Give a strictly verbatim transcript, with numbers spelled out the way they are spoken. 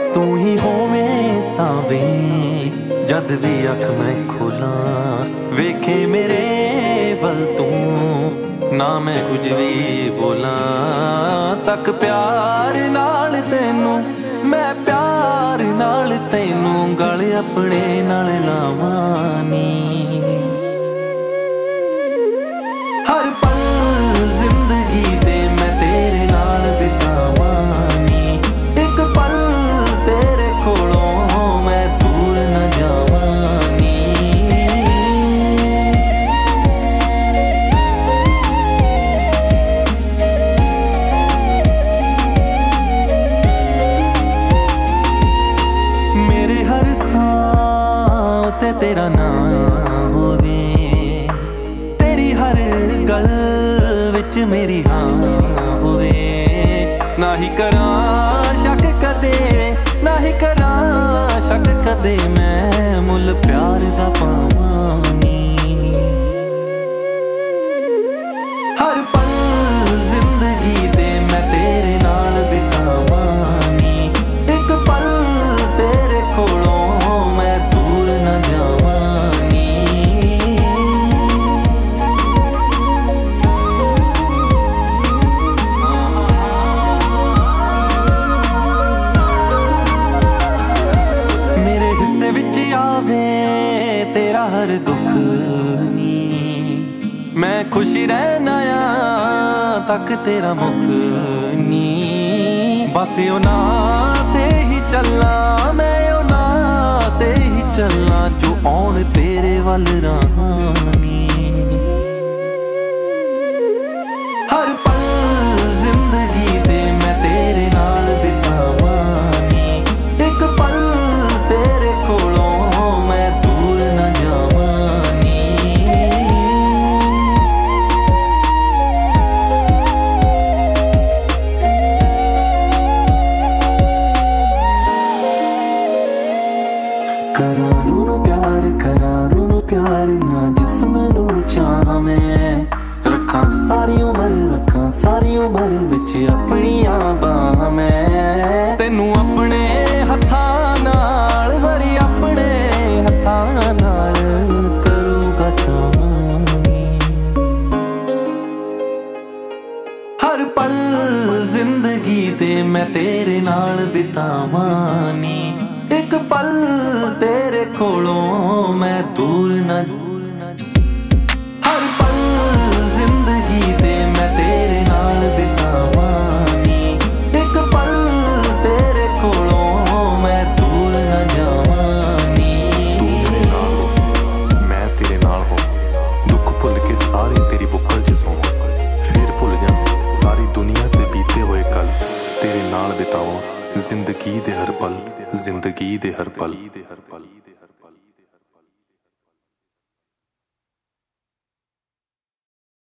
बस तू ही होवे सावे जद भी अख मैं खोला वेखे मेरे वल तू ना मैं कुछ भी बोला तक प्यार नाल तेनू मैं प्यार नाल तेनू गल अपने नाल लावानी हर पल जिंदगी दे मैं तेरे नाल बितावानी एक पल तेरे कोलों मैं दूर न जावानी मेरे हर सांव ते तेरा नाम होवे गल विच मेरी हाँ होवे ना ही करा शक कदे ना ही करा शक कदे मैं मुल प्यार दा पावानी हर पल जिंदगी दे मैं तेरे नाल बितावानी एक पल तेरे कोलों मैं दूर न जावानी आवे तेरा हर दुख नी मैं खुशी रहना तक तेरा मुख नी बस यो ना ते ही चलना मैं यो ना ते ही चलना जो आउण तेरे वल रानी हर पल जिंदगी दे मैं तेरे नाल बितावानी एक पल तेरे कोलों करारू प्यार करारू प्यार ना जिस्म चाह मैं रखा सारी उम्र रखा सारी उम्र विच अपनी बाह मैं तेनू अपने हत्थां नाल वरी अपने हत्थां नाल करूगा चावानी हर पल जिंदगी दे मैं तेरे नाल बितावानी एक पल तेरे कोलों मैं दूर न हर पल जिंदगी दे मैं तेरे नाल बितावानी एक पल तेरे कोलों मैं दूर न जावानी तू मेरे नाल हो मैं तेरे नाल हो दुख भुल के सारी तेरी बुक्कल च सो फिर भुल जा सारी दुनिया ते बीते हुए कल तेरे नाल बिताओ जिंदगी दे हर पल जिंदगी दे हर पल